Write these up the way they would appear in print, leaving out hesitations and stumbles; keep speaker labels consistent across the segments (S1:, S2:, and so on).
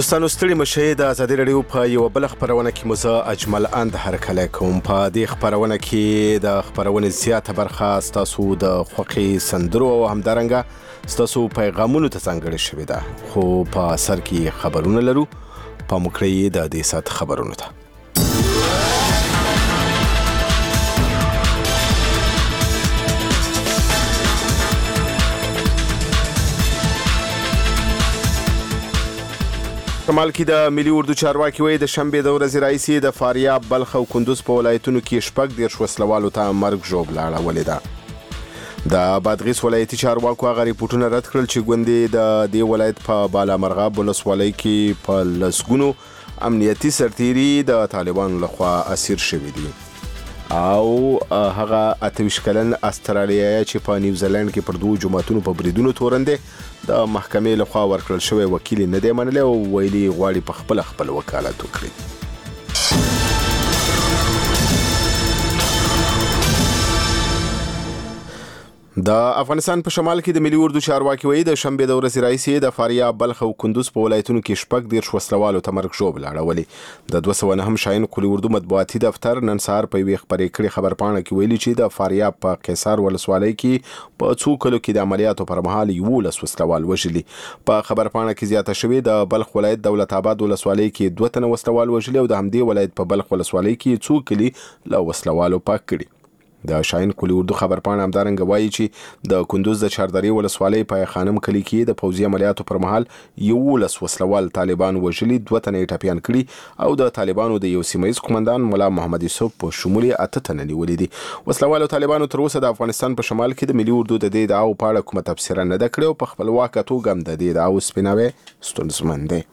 S1: دوستانو ستړي مشئ د ازادي رادیو په یو بل خبرونه کې مزه اجمل اند هرکلی کوم. په دې خبرونه کې د خبرونې زیاته برخه ستاسو د خوښي سندرو او همدارنګه ستاسو پیغامونو ته ځانګړې شوې ده، خو په سر کې خبرونه لرو. په مکړی د دې سات خبرونه ته شمال کې د ملي اردو چارواکي وایي د شنبې د ورځې راهیسې د فاریاب، بلخ او کندوز په ولایتونو کې 14 وسلوالو ته مرګ ژوبله اړولې ده. د بادغیس ولایتي چارواکو هغه ریپورټونه رد کړل چې ګوندې د دې ولایت په بالامرغاب ولسوالۍ کې په لسګونو امنیتي سرتیري د طالبانو لخوا اسیر شوي دي، او هغه 28 کلن استرالیایی چې په نیوزیلند کې پر 2 جماعتونو په بریدونو تورنده د محکمې لخوا ورکړل شوی وکیل نه دی منلی او ویلي غواړي په خپل وکالت وکړي. د افغانستان په شمال کې د ملي اردو چارواکي وایي د شنبې د ورځې راهیسې د فاریاب، بلخ او کندوز په ولایتونو کې 14 وسلوالو ته مرګ ژوبله اړولې. د 209 شاهین قلي اردو مطبوعاتي دفتر نن سهار په یوې خپرې کړې خبرپاڼه کې ویلي چې د فاریاب په قیصار ولسوالۍ کې په څو کلو کې د عملیاتو پر مهال 11 وسلوال وژلي. په خبرپاڼه کې زیاته شوې د بلخ ولایت دولت آباد ولسوالۍ کې 2 تنه وسلوال وژلي او د همدې ولایت په بلخ ولسوالۍ کې څو کلي له وسلوالو پاک کړي. د شاهین قلي اردو خبرپاڼه همدارنګه وایي چې د کندوز د چاردرې ولسوالۍ په خانم کلي کې د پوځي عملیاتو پر مهال 11 وسلوال طالبان وژلي، 2 تنه ټپيان کړي او د طالبانو د یو سیمه ییز قومندان مولا محمد یوسف په شمول 8 تنه نیولي دي. وسلوالو طالبانو تر اوسه د افغانستان په شمال کې د ملي اردو د دې ادعاو په اړه کومه تبصره نه ده کړې او په خپلواکه توګه هم د دې ادعاو سپیناوی ستونزمن دی.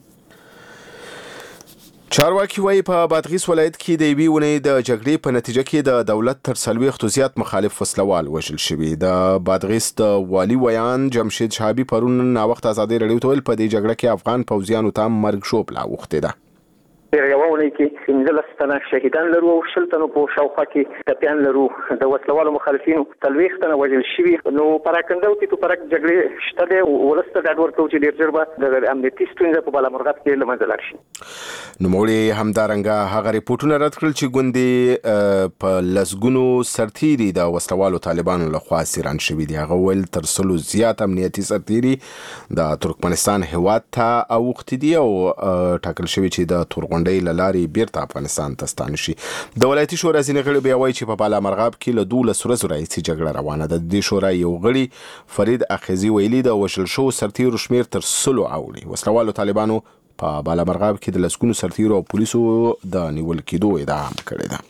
S1: چارواکي وایي په بادغیس ولایت کې د یوې اونۍ د جګړې په نتیجه کې د دولت تر 40 زیات مخالف وسلوال وژل شوي. د بادغیس د والي ویان جمشید شهابي پرون ناوخت ازادي رادیو ته ویل په دې جګړه کې افغان پوځیانو ته مرګ ژوبله اوښتې ده.
S2: یو ونې کې 15 تنه شهیدان لرو او 10 تنه په شاوخوا کې ټپيان لرو. د وسلوالو مخالفینو 40 تنه وژل شوي. نو پراکنده کې تو پرک جګړې شته دی ولسته ډاډ ورکوي چې ډېر ژر به د امنیتي ستونزې په بالامرغاب کې له منځه لاړ شي.
S1: نوموړي همدارنګه هغه ریپورټونه رد کړل چې ګوندې په لسګونو سرتیري د وسلوالو طالبانو لخوا اسیران شوي دي. هغه ویل تر 100 زیات امنیتي سرتیري د ترکمنستان هیواد ته اوښتي دي او ټاکل شوي چې د تورغونډۍ له لارې بیرته افغانستان ته ستانه شي. د ولایتي شورا ځینې غړي بیا وایي چې په بالامرغاب کې له 12 ورځو راهیسې جګړه روانه ده. د دې شورا یو غړي فرید اخیزي ویلي د وژل شوو سرتیرو شمېر تر 100 اوړي. وسلوالو طالبانو په بالامرغاب کې د لسګونو سرتیرو او پولیسو د نیول کېدو ادعا هم کړې ده.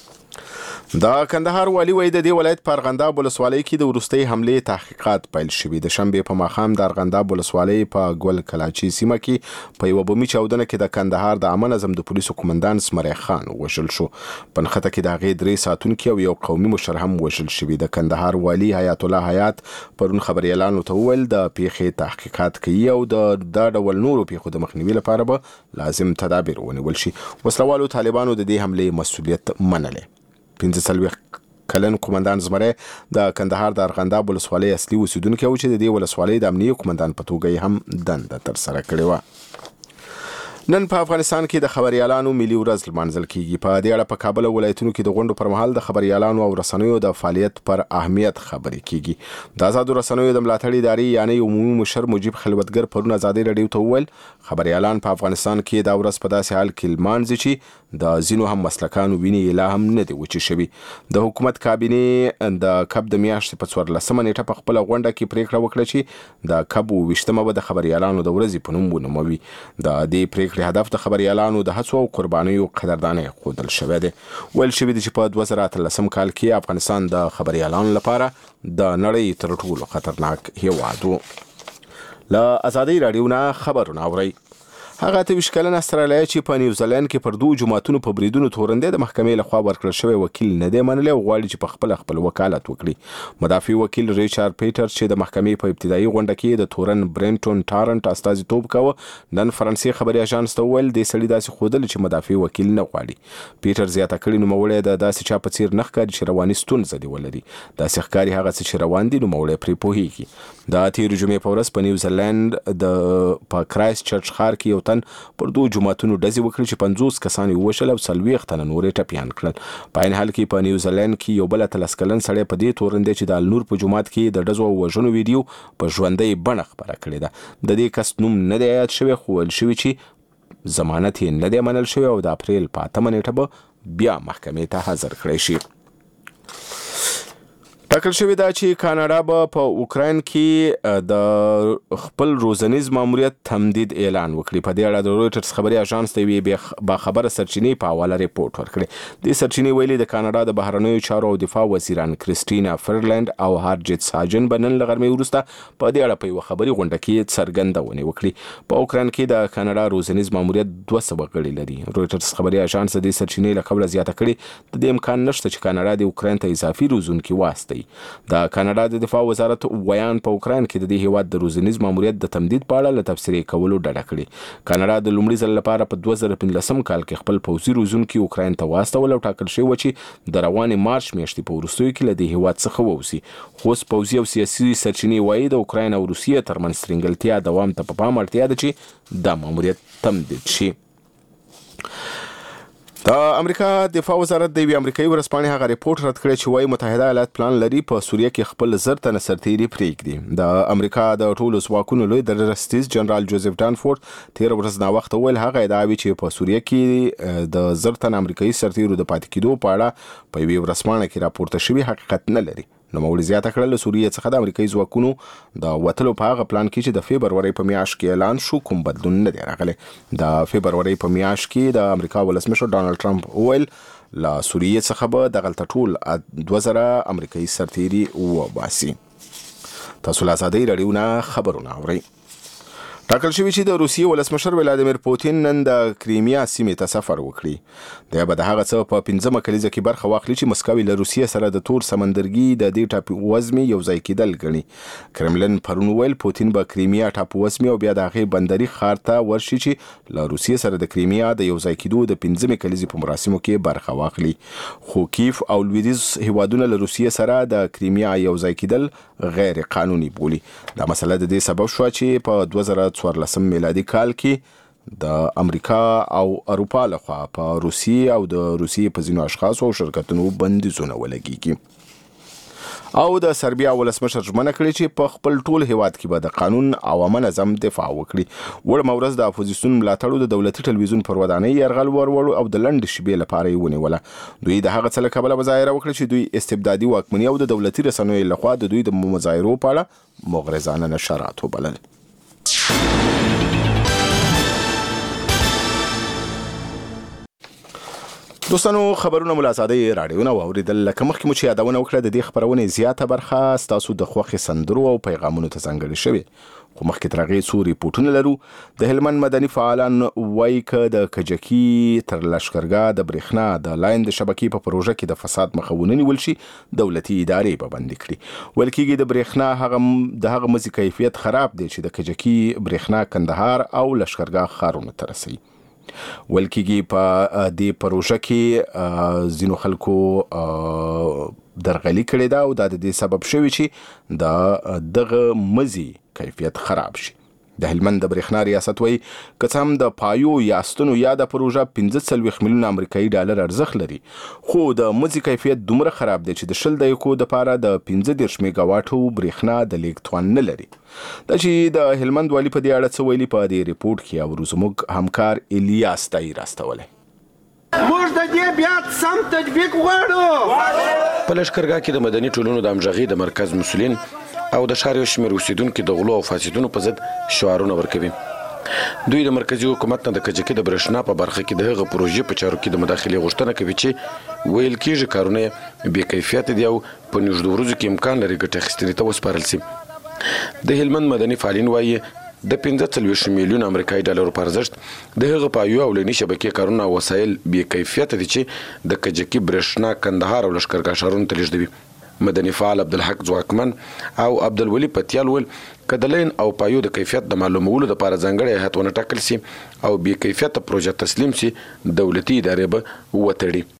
S1: د کندهار والي وایي د دې ولایت په ارغنداب ولسوالۍ کې د وروستۍ حملې تحقیقات پیل شوي. د شنبې په ماښام د ارغنداب ولسوالۍ په ګل کلاچي سیمه کې په یوه بومي چاودنه کې د کندهار د عامه نظم د پولیسو قومندان زمری خان وژل شو. په نښته کې د هغې 3 ساتونکي او یو قومي مشر هم وژل شوي. د کندهار والي حیات الله حیات پرون خبریالانو ته وویل د پیښې تحقیقات کوي او د ډول نورو پیښو د مخنیوي لپاره به لازم تدابیر ونیول شي. وسلوالو طالبانو د دې حملې مسؤلیت منلی. 45 کلن قومندان زمری د کندهار د ارغنداب ولسوالۍ اصلي اوسیدونکی و چې د دې ولسوالۍ د امنیه قومندان په توګه هم دنده ترسره کړې وه. نن په افغانستان کې د خبریالانو ملي ورځ لمانځل کیږي. په دې اړه په کابل ولایتونو کې د غونډو پر مهال د خبریالانو او رسنیو د فعالیت پر اهمیت خبرې کیږي. د آزادو رسنیو د ملاتړ ادارې یعنی عمومي مشر مجیب خلوتګر پرون ازادي رادیو ته وویل خبریالان په افغانستان کې دا ورځ په داسې حال کې لمانځي چې د ځینو هم مسلکانو وینې یې لا هم نه دي وچې شوي. د حکومت کابینې د کب د میاشتې په 14 نیټه په خپله غونډه کې پریکړه وکړه چې د کب 28مه به د خبریالانو د ورځې په نوم ونوموي. د دې پریکړې هدف د خبریالانو د هڅو او قربانیو قدردانۍ ښودل شوی دی. ویل شوي دي چې په 2013 کال کې افغانستان د خبریالانو لپاره د نړۍ تر ټولو خطرناک هیواد و. له ازادي رادیو نه خبرونه اورئ. هغه 28 کلن استرالیایی چې په نیوزیلند کې پر 2 جماعتونو په بریدونو تورنده د محکمې لخوا ورکړل شوی وکیل نه دی منلی او غواړي چې په خپل وکالت وکړي. مدافع وکیل ریچارډ پیټر چې د محکمې په ابتدایي غونډه کې د تورن برینټون ټارنټ استازیتوب کاوه نن فرانسې خبري اژانس ته وویل دې سړي داسې ښودل چې مدافع وکیل نه غواړي. پیټر زیاته کړي نوموړی د داسې چا په څیر نه ښکاري چې رواني ستونزه دې ولري. داسې ښکاري هغه څه چې روان دي نوموړی پرې پوهیږي. د تېرې جمعې په ورځ په نیوزیلند د په کرایسټ چرچ ښار کې یو تن تن پر 2 جماعتونو ډزې وکړې چې 50 کسان یې ووژل او 40 تنه نورې ټپیان کړل. په عین حال کې په نیوزیلند کې یو بل 13 کلن سړی په دې تورن دی چې د النور په جومات کې د ډزو او وژنو ویډیو په ژوندۍ بڼه خپره کړې ده. د دې کس نوم نه دی یاد شوی خو ویل شوي چې ضمانت یې نه دی منل شوی او د اپریل په 8 نیټه به بیا محکمې ته حاضر کړی شي. ټاکل شوې ده چې کاناډا به په اوکراین کې د خپل روزنیز ماموریت تمدید اعلان وکړي. په دې اړه د رویټرز خبري اژانس ته یوې باخبره سرچینې په حواله ریپورت ورکړی. دې سرچینې ویلي د کاناډا د بهرنیو چارو او دفاع وزیران کریسټینا فرلند او هارجیت ساجن به نن له غرمې وروسته په دې اړه په یوه خبري غونډه کې څرګندونې وکړي. په اوکراین کې د کاناډا روزنیز ماموریت 200 غړي لري. رویټرز خبري اژانس د سرچینې له قبل زیاته کړي د دې امکان نشته چې کاناډا د اوکراین ته اضافي روزونکي واستوي. د کاناډا د دفاع وزارت ویان په اوکراین کې د دې هیواد د روزنیز ماموریت د تمدید په اړه له تبصرې کولو ډډه کړې. کاناډا د لومړي ځل لپاره په 2015 کال کې خپل پوځي روزونکي اوکراین ته واستول او ټاکل شوی و چې د روانې مارچ میاشتې په وروستیو کې له دې هیواد څخه ووځي. خو اوس پوځي او سیاسي سرچینې وایي د اوکراین او روسیې ترمنځ ترنګلتیا دوام ته په پام اړتیا ده چې دا ماموریت تمدید شي. د امریکا دفاع وزارت د یوې امریکایي ورځپاڼې هغه ریپورت رد کړی چې وایي متحده ایالات پلان لري په سوریه کې خپل 1000 تنه سرتیري پرېږدي. د امریکا د ټولو ځواکونو لوی درستیز جنرال جوزف دانفورد تیر ورځ ناوخته ویل هغه ادعا وی چې په سوریه کې د 1000 تنه امریکایي سرتیرو د پاتې کېدو په اړه په یوې ورځپاڼه کې راپورته شوی حقیقت نه لري. نوموړي زیاته کړل له سوریې څخه د امریکایي ځواکونو د وتلو په هغه پلان کې چې د فبرورۍ په میاشت کې اعلان شو کوم بدلون نه دی راغلی. د فبرورۍ په میاشت کې د امریکا ولسمشر ډانلډ ټرمپ وویل له سوریې څخه به دغلته ټول 2000 امریکایي سرتیري وباسي. تاسو له ازادۍ راډیو نه خبرونه اورئ. ټاکل شوی چې د روسیې ولسمشر ولادیمیر پوتین نن د کریمیا سیمې ته سفر وکړي. دی به د هغه څه په 15مه کلیزه کې برخه واخلي چې مسکو له روسیې سره د تور سمندرګي د دې ټاپو وزمې یو ځای کېدل ګڼي. کرملن پرون ویل پوتین به کریمیا ټاپو وزمې او بیا د هغې بندري ښار ته ورشي چې له روسیې سره د کریمیا د یو ځای کېدو د 15مې کلیزې په مراسمو کې برخه واخلي. خو کیف او لویدیځ هیوادونه له روسیې سره د کریمیا یو ځای کېدل غیر قانوني بولي. دا مسله د دې سبب شوه چې په 2014 میلادي کال کې د امریکا او اروپا لخوا په روسیې او د روسیې په ځینو اشخاصو او شرکتونو بندیزونه ولګیږي. او د سربیا ولسمشر ژمنه کړې چې په خپل ټول هیواد کې به د قانون او منظم دفاع وکړي. وړمه ورځ د اپوزیسیون ملاتړو د دولتي ټلویزیون پر ودانۍ یرغل ورولو او د لنډ شیبې لپاره یې ونیوله. دوی د هغه څه له کبله مظاهره وکړه چې دوی استبدادي واکمني او د دولتي رسنیو لخوا د دوی د مظاهرو په اړه مغرضانه نشرات وبلل. دوستانو خبرونه مو له ازادۍ راډیو نه واورېدل. لکه مخکې مو چې یادونه وکړه د دې خپرونې زیاته برخه ستاسو د خوښې سندرو او پیغامونو ته ځانګړې شوې. خو مخکې تر هغې څو ریپورټونه لرو. د هلمند مدني فعالان وایي که د کجکي تر لښکرګاه د برېښنا د لاین د شبکې په پروژه کې د فساد مخه ونه نیول شي دولتي ادارې به بندي کړي. ویل کېږي د برېښنا د هغه مزي کیفیت خراب دی چې د کجکي برېښنا کندهار او لښکرګاه ښارونو ته رسوي. ویل کېږي په دې پروژه کې ځینو خلکو درغلي کړې ده او دا د دې سبب شوی چې د دغه مزي کیفیت خراب شي. د هلمند د برېښنا ریاست وایي که څه هم د پایو یا ستنو یا د پروژه 45 میلیون امریکایي ډالر ارزښت لري خو د مزي کیفیت دومره خراب دی چې د 10 دقیقو دپاره د 15 میګاواټو برېښنا د لیږد توان نه لري. دا چې د هلمند والي په دې اړه څه ویلي په دې ریپورټ کې اورو. زموږ همکار الیاس ته یې راستولی.
S3: موږ د دې بیا سم تطبیق غواړو.
S4: په لښکرګاه کې د مدني ټولنو د همغږۍ د مرکز مسؤلین او د ښار یو شمېر اوسېدونکي د غلو او فاسدونو په ضد شعارونه ورکوي. دوی د مرکزي حکومت نه د کجکي د برېښنا په برخه کې د هغه پروژې په چارو کې د مداخلې غوښتنه کوي چې ویل کېږي کارونه یې بې کیفیته دي او په نږدې ورځو کې امکان لري ګټه اخیستنې ته وسپارل شي. د هلمند مدني فعالین وایي د 45 میلیون امریکایي ډالرو په ارزښت د هغه پایو او لیني شبکې کارونه او وسایل بې کیفیته دي چې د کجکي برېښنا کندهار او لښکرګاه ښارونو ته لیږدوي. مدني فعال عبدالحق ځواکمن او عبدالولي پتیال ویل که د لین او پایو د کیفیت د معلومولو لپاره ځانګړی هیئت ونه ټاکل سي او بې کیفیته پروژه تسلیم سي دولتي ادارې به وتړي.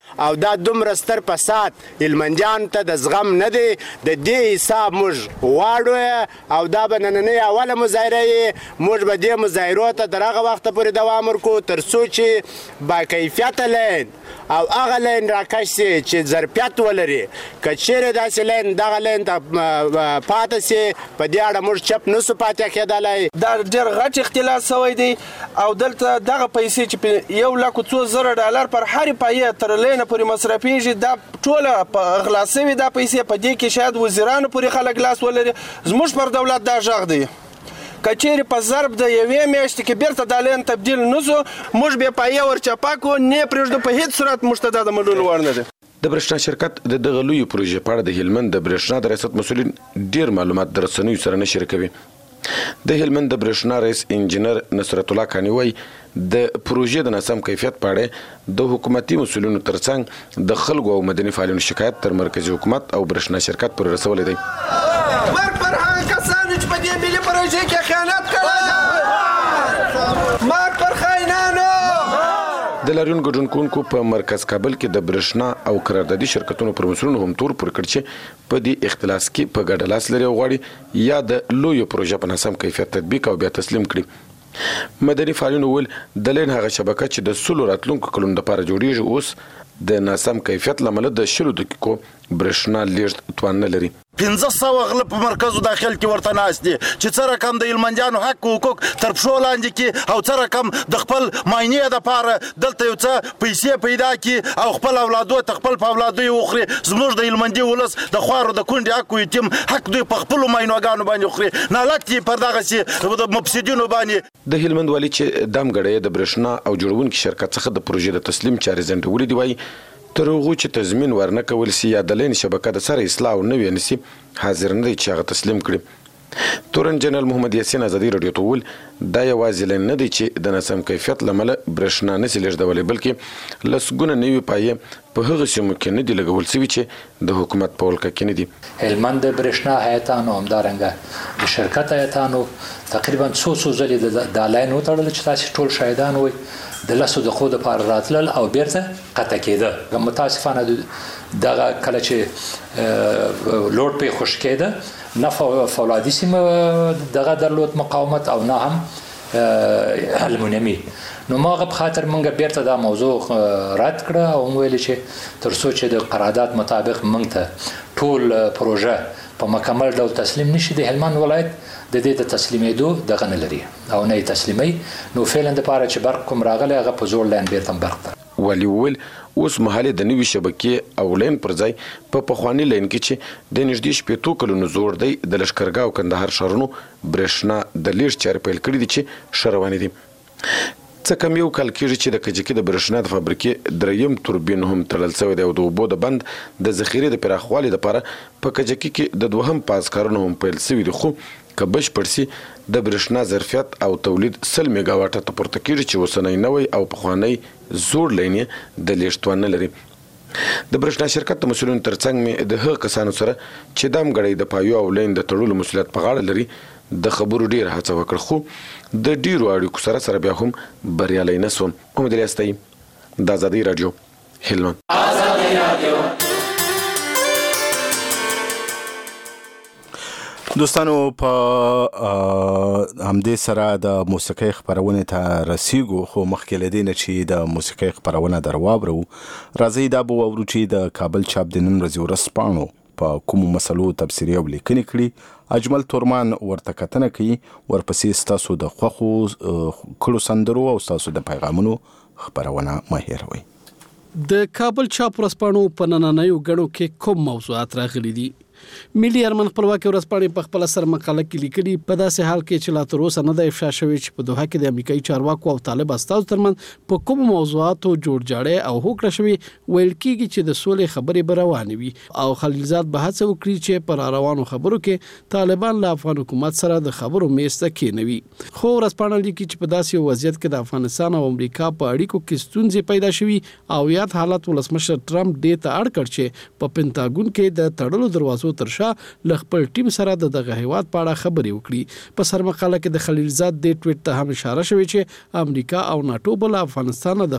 S5: او دا دومره ستر فساد هلمندیانو ته د زغم نه دی. د دې حساب موږ غواړو او دا به نننۍ اوله مظاهره یې موږ به دې مظاهرو ته تر هغه وخته پورې دوام ورکوو تر څو چې باکیفیته لین او هغه لین راکش سي چې ظرفیت ولري. که چیرې داسې لین دغه لین ته پاتې سي په دې اړه موږ چپ نسو پاتې کېدلی.
S3: دا ډېر غټ اختلاف سوی دی او دلته دغه پیسې چې $1,00,000 پر هرې پایې تر لینه پورې مصرفېږي دا ټوله غلا سوي دا پیسې په دې کې شاید وزیرانو پورې خلک لاس ولري. زموږ پر دولت دا غږ دی که چیرې په ضرب د یوې میاشتې کې بیرته دا لین تبدیل نسو موږ بې پایې ورچپه کړو نه پرېږدو په هېڅ صورت موږ ته دا د منلو وړ نه دی.
S4: د برېښنا شرکت د دغه لویو پروژې په اړه د هلمند د برېښنا د ریاست مسؤلین ډېر معلومات د رسنیو سره نه شریکوي. د هلمند د برېښنا رئیس انجینر نصرت الله کاني وایي د پروژې د ناسم کیفیت په اړه د حکومتي مسؤلینو ترڅنګ د خلکو او مدني فعالینو شکایت تر مرکزي حکومت او برېښنا شرکت پورې رسولی دی.
S3: پر هغه کسانو چې په دې ملي پروژې کې خیانت کړی مرګ پر خاینانو.
S4: د لاریون ګډون کوونکو په مرکز کابل کې د برېښنا او قراردادي شرکتونو پر مسؤلینو هم تور پورې کړ چې په دې اختلاس کې په ګډه لاس لري او غواړي یا د لویو پروژه په ناسم کیفیت تطبیق او بیا تسلیم کړي. مدني فعالینو وویل د لین هغه شبکه چې د 100 راتلونکو کلونو لپاره جوړیږي اوس د ناسم کیفیت له امله د 20 دقیقو برېښنا لیږد توان نه لري.
S6: 500 غله په مرکزو داخل کې ورته ناست دي چې څه رقم د هلمندیانو حق او حقوق تر پښو لاندې کې او څه رقم د خپل معاینې دپاره دلته یو څه پیسې پیدا کړي او خپل اولادو ته خپل په اولادو یې وخوري. زموږ د هلمندي ولس د خوارو د کونډې حق او یتیم حق دوی په خپلو معاینوګانو باندې وخوري. نالت یې پر دغسې د مفسدینو باندې.
S4: د هلمند والي چې دامګړی د برېښنا او جوړونکي شرکت څخه د پروژې د تسلیم چارې ځنډولې دي وایي تر هغو چې تضمین ورنه کول سي یا د لین شبکه د سره اصلاح او نوې نسي حاضر نه دی چې هغه تسلیم کړي. تورن جنرال محمد یاسین ازادي رادیو ته وویل دا یوازې لین نه دی چې د ناسم کیفیت له امله برېښنا نسي لیږدولی بلکې لسګونه نوي پایې په هغه سیمو کې نه دي لګول سوي چې د حکومت په ولکه کې نه دي.
S7: هلمند د برېښنا هیاتانو همدارنګه د شرکت هیاتانو تقریبا څو ځلې دا لین وتړل چې تاسې ټول شاهدان وئ د 10 دقیقو دپاره راتلل او بیرته قطع کېده. متاسفانه دغه کله چې لوډ پې خوش کېده نه فولادي سیمه دغه درلود مقاومت او نه هم المونیمي. نو ما هغه په خاطر موږ بیرته دا موضوع رد کړه او ویل چې تر څو چې د قرارداد مطابق موږ ته ټول پروژه په مکمل ډول تسلیم نشي د هلمند ولایت د دې د تسلیمېدو دغه نه لري او نه یې تسلیموي. نو فعلا دپاره چې برق کوم راغلی هغه په زوړ لین بیرته برق ته
S4: والي وویل اوس مهال د نوي شبکې او لین پر ځای په پخواني لین کې چې د نږدې 80 کلونو زوړ دی د لښکرګاه او کندهار ښارونو برېښنا د لیږد چارې پیل کړي دي چې ښه روانې دي. څه کم یو کال کېږي چې د کجکي د برېښنا د فابریکې دریم توربین هم تړل شوی دی او د اوبو د بند د ذخیرې د پراخوالي لپاره په کجکي کې د دوهم پاس کارونه هم پیل شوي دي. خو که بشپړ سي د برېښنا ظرفیت او تولید 100 میگا واټه ته پورته کېږي چې اوسنی نوی او پخوانی زوړ لین یې د لیږد توان نه لري. د برېښنا شرکت د مسؤلینو ترڅنګ مې د هغه کسانو سره چې دامګړی د پایو او لین د تړلو مسؤلیت په غاړه لري د خبرو ډیر هڅه وکړ خو د ډیرو اړیکو سره بیا هم بریالی نه سوم. محمد علي استایي د ازادي رادیو هلمند.
S1: دوستانو په همدې سره د موسیقۍ خپرونې ته رسیږو خو مخکې له دې نه چې د موسیقۍ خپرونه در واورو راځئ دا به واورو چې د کابل چاپ د نن ورځې ورځپاڼو په کومو مسلو تبصرې او لیکنې کړي. اجمل تورمان ورته کتنه کوي ورپسې ستاسو د خوښو کړو سندرو او ستاسو د پیغامونو خپرونه مه هېروئ.
S8: د کابل چاپ ورځپاڼو په نننیو غړو کې کوم موضوعات راغلي دي؟ ملي ارمان خپلواکي ورځپاڼې په خپل سر مقاله کې لیکلي په داسې حال کې چې لا تر اوسه نه ده افشا شوی چې په دوحه کې د امریکایي چارواکو او طالب استازو ترمنځ په کوم موضوعاتو جوړجاړی او هوکړه شوی ویل کېږي چې د سولې خبرې به روانې وي او خلیلزاد به هڅه وکړي چې پر روانو خبرو کې طالبان له افغان حکومت سره د خبرو میز ته کېنوي. خو ورځپاڼه لیکي چې په داسې وضعیت کې د افغانستان او امریکا په اړیکو کې ستونزې پیدا شوي او یاد حالت ولسمشر ټرمپ دې ته اړ کړ چې په پینټاګون کې د تړلو دروازو ترشا ل خپل ټیم سره دغه هیواد په اړه خبرې وکړي. په سر مقاله کې د خلیلزاد د ټویټ ته هم اشاره شوې چې امریکا او ناتو بل افغانستان د